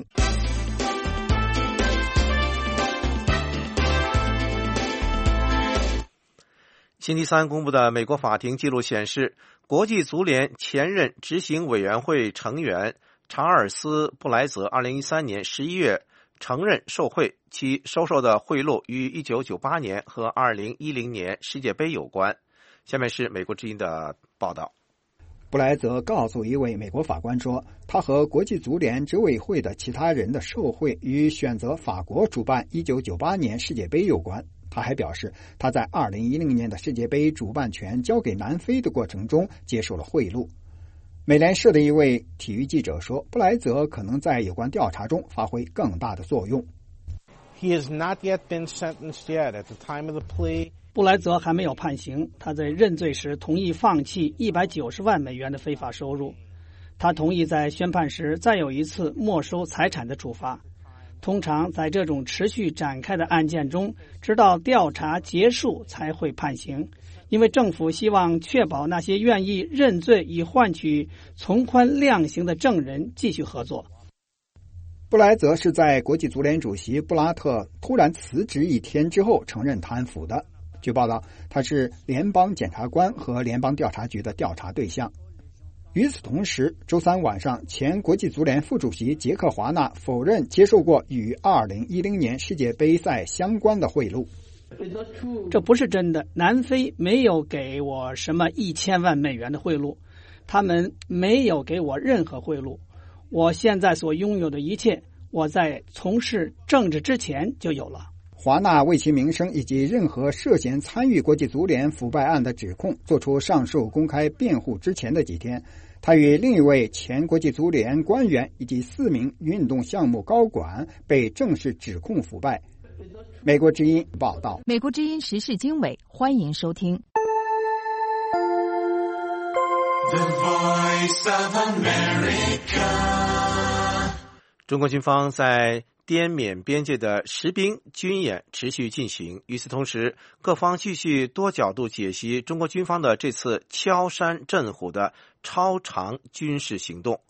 星期三公布的美国法庭记录显示，国际足联前任执行委员会成员查尔斯·布莱泽二零一三年十一月承认受贿，其收受的贿赂与一九九八年和二零一零年世界杯有关。下面是美国之音的报道。 布莱泽告诉一位美国法官说，他和国际足联执委会的其他人的受贿与选择法国主办一九九八年世界杯有关。他还表示，他在二零一零年的世界杯主办权交给南非的过程中接受了贿赂。美联社的一位体育记者说，布莱泽可能在有关调查中发挥更大的作用。 He has not yet been sentenced yet at the time of the plea. 布莱泽还没有判刑，他在认罪时同意放弃一百九十万美元的非法收入。他同意在宣判时再有一次没收财产的处罚。通常在这种持续展开的案件中，直到调查结束才会判刑，因为政府希望确保那些愿意认罪以换取从宽量刑的证人继续合作。 布莱泽是在国际足联主席布拉特突然辞职一天之后承认贪腐的。据报道，他是联邦检察官和联邦调查局的调查对象。与此同时，周三晚上，前国际足联副主席杰克·华纳否认接受过与二零一零年世界杯赛相关的贿赂。 这不是真的，南非没有给我什么一千万美元的贿赂，他们没有给我任何贿赂。我现在所拥有的一切，我在从事政治之前就有了。 华纳为其名声以及任何涉嫌参与国际足联腐败案的指控做出上述公开辩护之前的几天，他与另一位前国际足联官员以及四名运动项目高管被正式指控腐败。美国之音报道。 美国之音时事经纬，欢迎收听。 The Voice of America。 中国军方在滇缅边界的实兵军演持续进行。与此同时，各方继续多角度解析中国军方的这次敲山震虎的超长军事行动。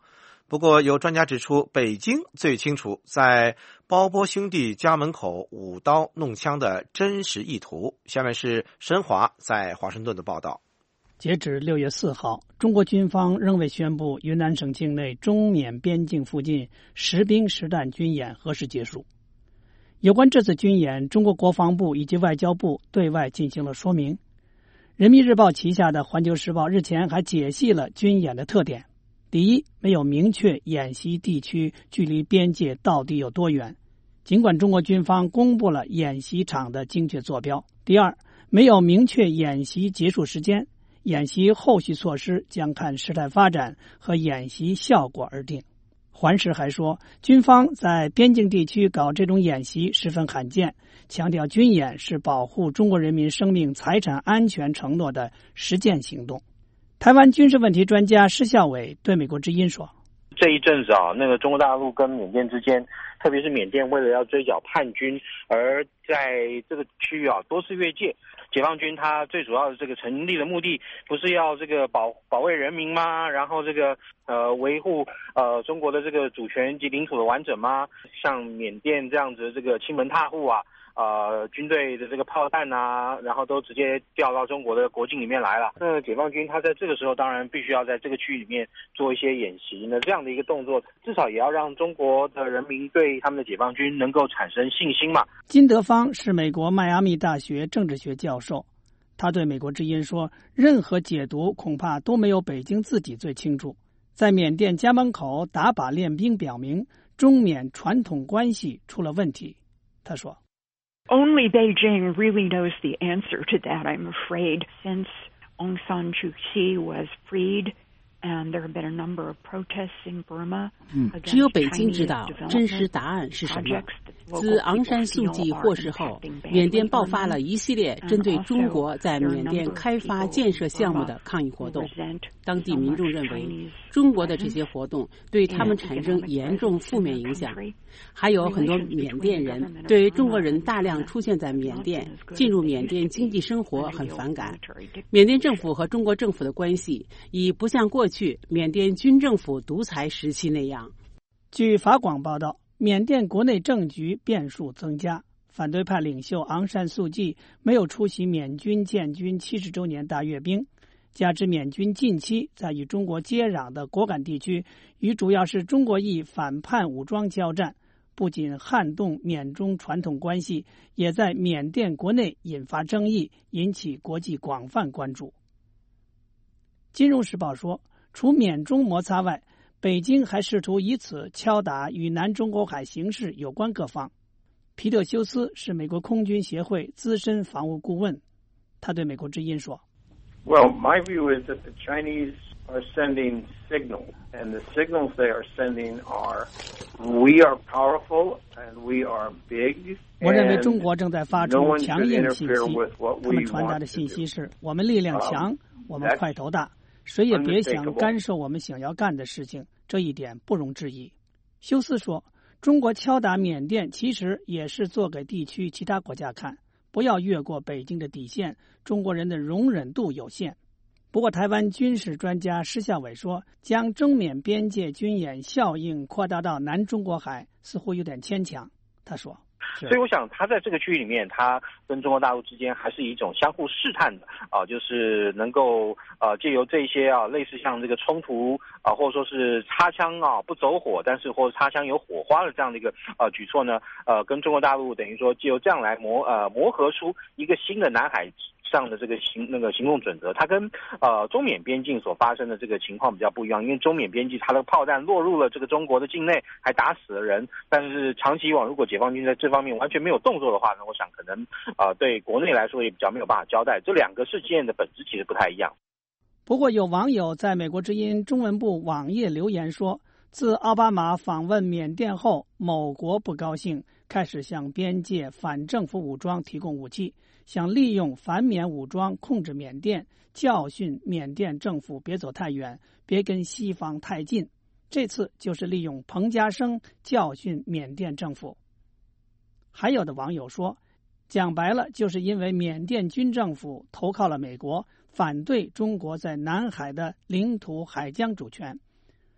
不过，有专家指出，北京最清楚在包波兄弟家门口舞刀弄枪的真实意图。下面是申华在华盛顿的报道。 截止六月四号，中国军方仍未宣布云南省境内中缅边境附近实兵实弹军演何时结束。有关这次军演，中国国防部以及外交部对外进行了说明。人民日报旗下的环球时报日前还解析了军演的特点。第一，没有明确演习地区距离边界到底有多远，尽管中国军方公布了演习场的精确坐标。第二，没有明确演习结束时间，演习后续措施将看事态发展和演习效果而定。环时还说，军方在边境地区搞这种演习十分罕见，强调军演是保护中国人民生命财产安全承诺的实践行动。台湾军事问题专家施孝伟对美国之音说， 这一阵子啊，那个中国大陆跟缅甸之间，特别是缅甸为了要追剿叛军，而在这个区域啊多次越界。解放军他最主要的这个成立的目的，不是要这个保保卫人民吗？然后这个呃维护呃中国的这个主权及领土的完整吗？像缅甸这样子这个亲门踏户啊，呃军队的这个炮弹啊，然后都直接调到中国的国境里面来了。那解放军他在这个时候当然必须要在这个区域里面做一些演习。那这样的一个动作，至少也要让中国的人民对他们的解放军能够产生信心嘛。 金德芳是美国迈阿密大学政治学教授，他对美国之音说，任何解读恐怕都没有北京自己最清楚。在缅甸家门口打靶练兵表明中缅传统关系出了问题。他说， Only Beijing really knows the answer to that, I'm afraid. Since Aung San Suu Kyi was freed, and there have been a number of protests in Burma. 嗯，只有北京知道真实答案是什么。自昂山素季获释后，缅甸爆发了一系列针对中国在缅甸开发建设项目的抗议活动。当地民众认为，中国的这些活动对他们产生严重负面影响。还有很多缅甸人对中国人大量出现在缅甸、进入缅甸经济生活很反感。缅甸政府和中国政府的关系已不像过去缅甸军政府独裁时期那样。 据法广报道，缅甸国内政局变数增加，反对派领袖昂山素季没有出席缅军建军七十周年大阅兵，加之缅军近期在与中国接壤的果敢地区与主要是中国裔反叛武装交战，不仅撼动缅中传统关系，也在缅甸国内引发争议，引起国际广泛关注。金融时报说，除缅中摩擦外，北京还试图以此敲打与南中国海形势有关各方。皮特休斯是美国空军协会资深防务顾问，他对美国之音说， Well, my view is that the Chinese are sending signals, and the signals they are sending are, we are powerful and we are big. 我认为中国正在发出强硬信息，他们传达的信息是，我们力量强，我们块头大，谁也别想干涉我们想要干的事情，这一点不容置疑。休斯说，中国敲打缅甸其实也是做给地区其他国家看，不要越过北京的底线，中国人的容忍度有限。不过台湾军事专家施孝伟说，将中缅边界军演效应扩大到南中国海似乎有点牵强。他说， 所以我想他在这个区域里面，他跟中国大陆之间还是一种相互试探的啊、呃，就是能够呃借由这些啊类似像这个冲突啊、呃，或者说是擦枪啊不走火，但是或者擦枪有火花的这样的一个呃举措呢，呃跟中国大陆等于说借由这样来磨呃磨合出一个新的南海上的这个行那个行动准则。它跟呃中缅边境所发生的这个情况比较不一样，因为中缅边境它的炮弹落入了这个中国的境内，还打死了人，但是长期以往如果解放军在这方面完全没有动作的话呢，我想可能呃对国内来说也比较没有办法交代。这两个事件的本质其实不太一样。 不过有网友在美国之音中文部网页留言说，自奥巴马访问缅甸后，某国不高兴，开始向边界反政府武装提供武器，想利用反缅武装控制缅甸，教训缅甸政府别走太远，别跟西方太近。这次就是利用彭家声教训缅甸政府。还有的网友说，讲白了就是因为缅甸军政府投靠了美国，反对中国在南海的领土海疆主权。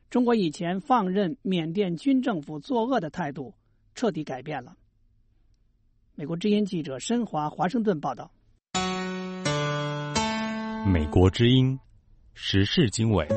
中国以前放任缅甸军政府作恶的态度彻底改变了。美国之音记者申华华盛顿报道。 美国之音时事经纬。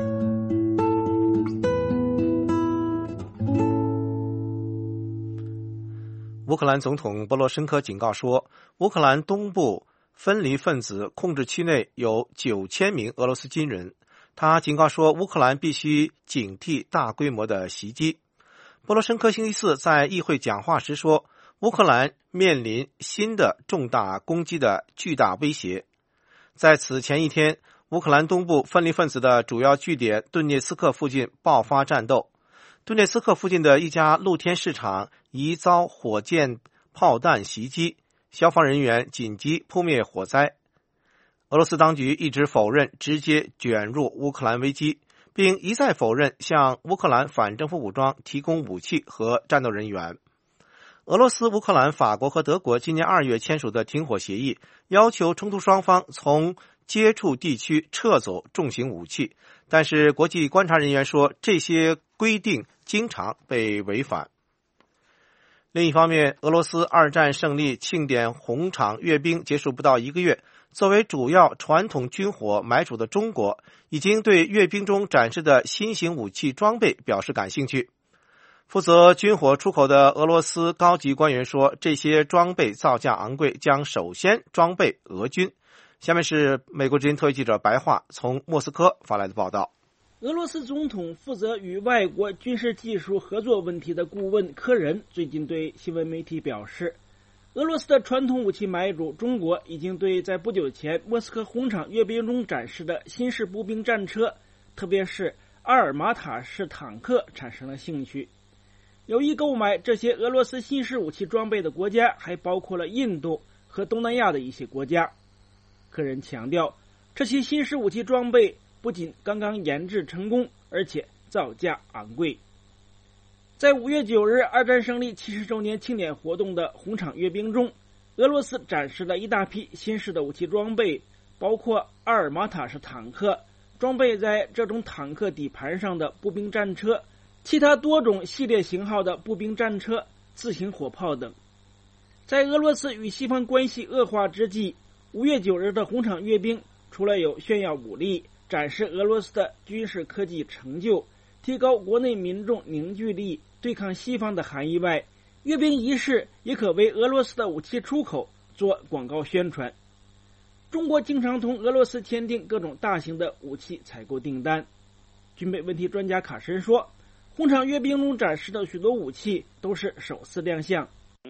乌克兰总统波罗申科警告说，乌克兰东部分离分子控制区内有九千名俄罗斯军人。他警告说，乌克兰必须警惕大规模的袭击。波罗申科星期四在议会讲话时说，乌克兰面临新的重大攻击的巨大威胁。在此前一天，乌克兰东部分离分子的主要据点顿涅茨克附近爆发战斗。顿涅茨克附近的一家露天市场疑遭火箭炮弹袭击，消防人员紧急扑灭火灾。俄罗斯当局一直否认直接卷入乌克兰危机，并一再否认向乌克兰反政府武装提供武器和战斗人员。俄罗斯、乌克兰、法国和德国今年二月签署的停火协议，要求冲突双方从接触地区撤走重型武器，但是国际观察人员说，这些规定经常被违反。另一方面，俄罗斯二战胜利庆典红场阅兵结束不到一个月，作为主要传统军火买主的中国，已经对阅兵中展示的新型武器装备表示感兴趣。负责军火出口的俄罗斯高级官员说，这些装备造价昂贵，将首先装备俄军。下面是美国之音特约记者白桦从莫斯科发来的报道。 俄罗斯总统负责与外国军事技术合作问题的顾问科仁最近对新闻媒体表示，俄罗斯的传统武器买主中国已经对在不久前莫斯科红场阅兵中展示的新式步兵战车，特别是阿尔马塔式坦克产生了兴趣。有意购买这些俄罗斯新式武器装备的国家还包括了印度和东南亚的一些国家。科仁强调，这些新式武器装备不仅刚刚研制成功，而且造价昂贵。在五月九日二战胜利七十周年庆典活动的红场阅兵中，俄罗斯展示了一大批新式的武器装备，包括阿尔马塔式坦克、装备在这种坦克底盘上的步兵战车、其他多种系列型号的步兵战车、自行火炮等。在俄罗斯与西方关系恶化之际，五月九日的红场阅兵除了有炫耀武力、展示俄罗斯的军事科技成就、提高国内民众凝聚力、对抗西方的含义外，阅兵仪式也可为俄罗斯的武器出口做广告宣传。中国经常同俄罗斯签订各种大型的武器采购订单。军备问题专家卡申说，红场阅兵中展示的许多武器都是首次亮相。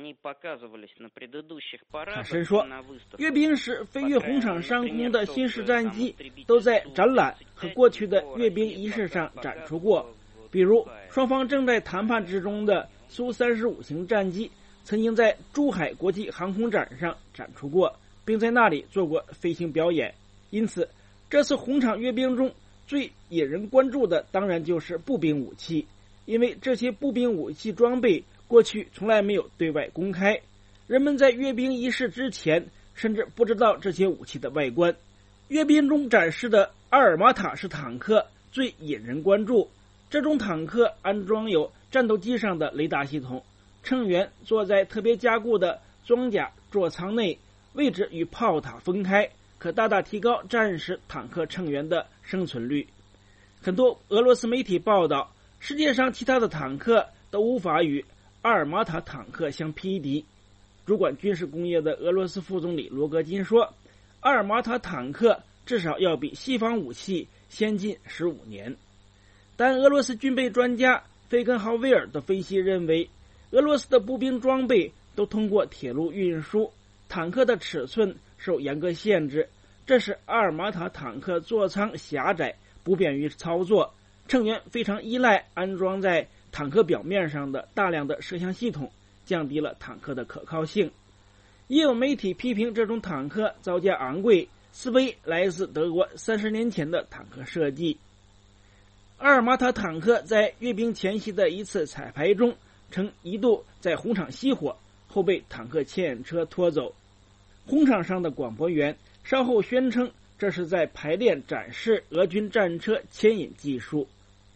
卡申说，阅兵时飞越红场上空的新式战机都在展览和过去的阅兵仪式上展出过，比如双方正在谈判之中的苏三十五型战机曾经在珠海国际航空展上展出过，并在那里做过飞行表演。因此，这次红场阅兵中最引人关注的当然就是步兵武器，因为这些步兵武器装备过去从来没有对外公开，人们在阅兵仪式之前甚至不知道这些武器的外观。阅兵中展示的阿尔马塔式坦克最引人关注，这种坦克安装有战斗机上的雷达系统，乘员坐在特别加固的装甲座舱内，位置与炮塔分开，可大大提高战时坦克乘员的生存率。很多俄罗斯媒体报道，世界上其他的坦克都无法与阿尔马塔坦克相匹敌。主管军事工业的俄罗斯副总理罗戈金说，阿尔马塔坦克至少要比西方武器先进十五年。但俄罗斯军备专家费根豪威尔的分析认为，俄罗斯的步兵装备都通过铁路运输，坦克的尺寸受严格限制，这使阿尔马塔坦克座舱狭窄，不便于操作，乘员非常依赖安装在坦克表面上的大量的摄像系统，降低了坦克的可靠性。也有媒体批评这种坦克造价昂贵，思维来自德国三十年前的坦克设计。阿尔马塔坦克在阅兵前夕的一次彩排中，曾一度在红场熄火，后被坦克牵引车拖走。红场上的广播员稍后宣称，这是在排练展示俄军战车牵引技术。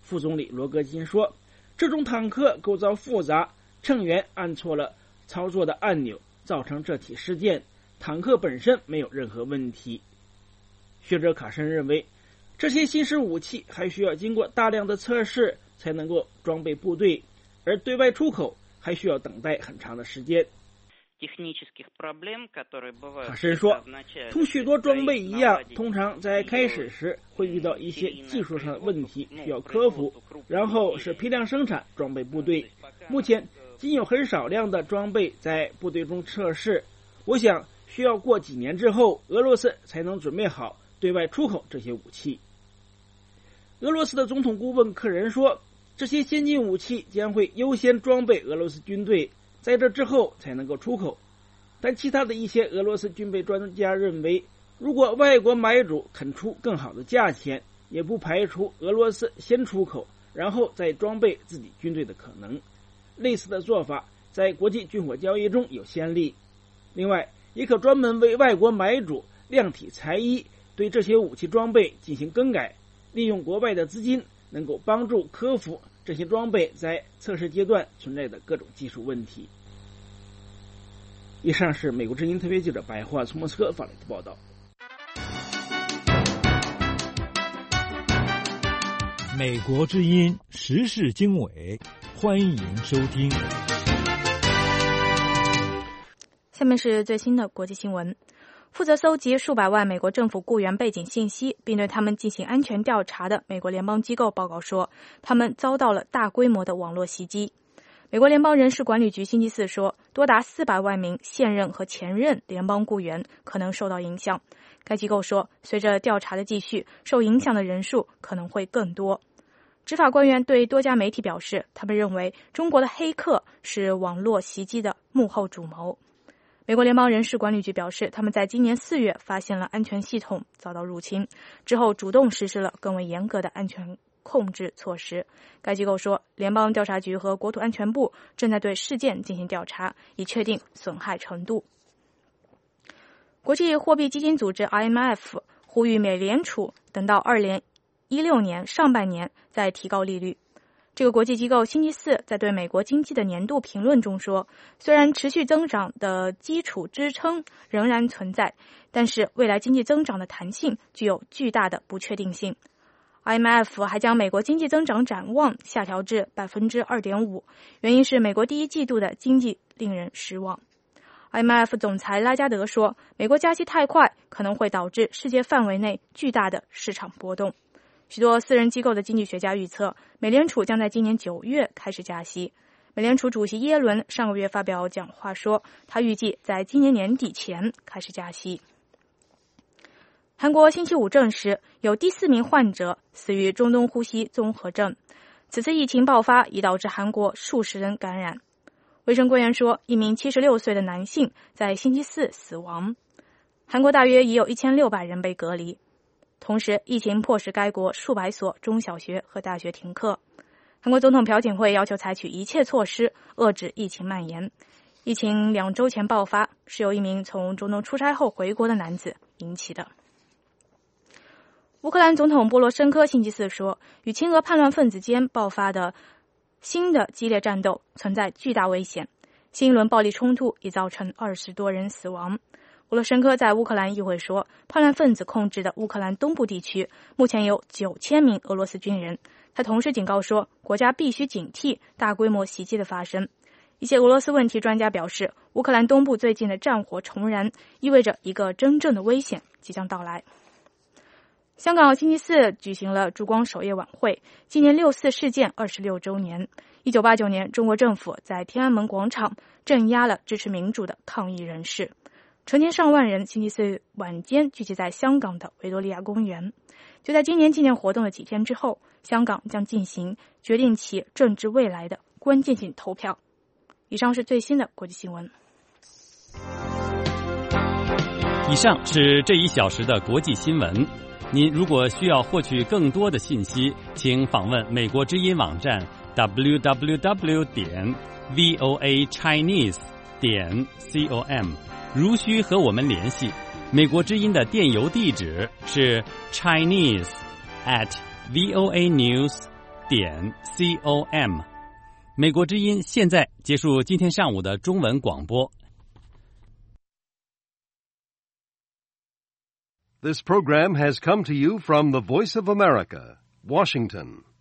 副总理罗戈金说，这种坦克构造复杂，乘员按错了操作的按钮，造成这起事件。坦克本身没有任何问题。学者卡申认为，这些新式武器还需要经过大量的测试才能够装备部队，而对外出口还需要等待很长的时间。卡申说，同许多装备一样，通常在开始时会遇到一些技术上的问题需要克服，然后是批量生产装备部队。目前仅有很少量的装备在部队中测试，我想需要过几年之后，俄罗斯才能准备好对外出口这些武器。俄罗斯的总统顾问克仁说，这些先进武器将会优先装备俄罗斯军队，在这之后才能够出口。但其他的一些俄罗斯军备专家认为，如果外国买主肯出更好的价钱，也不排除俄罗斯先出口，然后再装备自己军队的可能。类似的做法在国际军火交易中有先例。另外，也可专门为外国买主量体裁衣，对这些武器装备进行更改，利用国外的资金，能够帮助克服这些装备在测试阶段存在的各种技术问题。以上是美国之音特别记者白桦从莫斯科发来的报道。 美国之音时事经纬，欢迎收听。 下面是最新的国际新闻。负责搜集数百万美国政府雇员背景信息，并对他们进行安全调查的美国联邦机构报告说，他们遭到了大规模的网络袭击。美国联邦人事管理局星期四说，多达四百万名现任和前任联邦雇员可能受到影响。该机构说，随着调查的继续，受影响的人数可能会更多。执法官员对多家媒体表示，他们认为中国的黑客是网络袭击的幕后主谋。美国联邦人事管理局表示，他们在今年四月发现了安全系统遭到入侵，之后主动实施了更为严格的安全控制措施。该机构说，联邦调查局和国土安全部正在对事件进行调查，以确定损害程度。国际货币基金组织 I M F 呼吁美联储等到二零一六年上半年再提高利率。这个国际机构星期四在对美国经济的年度评论中说，虽然持续增长的基础支撑仍然存在，但是未来经济增长的弹性具有巨大的不确定性。I M F 还将美国经济增长展望下调至 百分之二点五， 原因是美国第一季度的经济令人失望。I M F 总裁拉加德说，美国加息太快可能会导致世界范围内巨大的市场波动。许多私人机构的经济学家预测，美联储将在今年九月开始加息。美联储主席耶伦上个月发表讲话说，他预计在今年年底前开始加息。韩国星期五证实，有第四名患者死于中东呼吸综合症。此次疫情爆发已导致韩国数十人感染。卫生官员说，一名七十六岁的男性在星期四死亡。韩国大约已有一千六百人被隔离。同时，疫情迫使该国数百所中小学和大学停课。韩国总统朴槿惠要求采取一切措施遏制疫情蔓延。疫情两周前爆发，是由一名从中东出差后回国的男子引起的。乌克兰总统波罗申科星期四说，与亲俄叛乱分子间爆发的新的激烈战斗存在巨大危险。新一轮暴力冲突已造成二十多人死亡。波罗申科在乌克兰议会说，叛乱分子控制的乌克兰东部地区目前有九千名俄罗斯军人。他同时警告说，国家必须警惕大规模袭击的发生。一些俄罗斯问题专家表示，乌克兰东部最近的战火重燃，意味着一个真正的危险即将到来。香港星期四举行了烛光守夜晚会，纪念六四事件二十六周年。一九八九年，中国政府在天安门广场镇压了支持民主的抗议人士。成千上万人星期四晚间聚集在香港的维多利亚公园。就在今年纪念活动的几天之后，香港将进行决定其政治未来的关键性投票。以上是最新的国际新闻。 以上是这一小时的国际新闻。您如果需要获取更多的信息，请访问美国之音网站 double-u double-u double-u 点 v o a chinese 点 com。如需和我们联系，美国之音的电邮地址是 chinese at voanews 点 com。美国之音现在结束今天上午的中文广播。 This program has come to you from the Voice of America, Washington.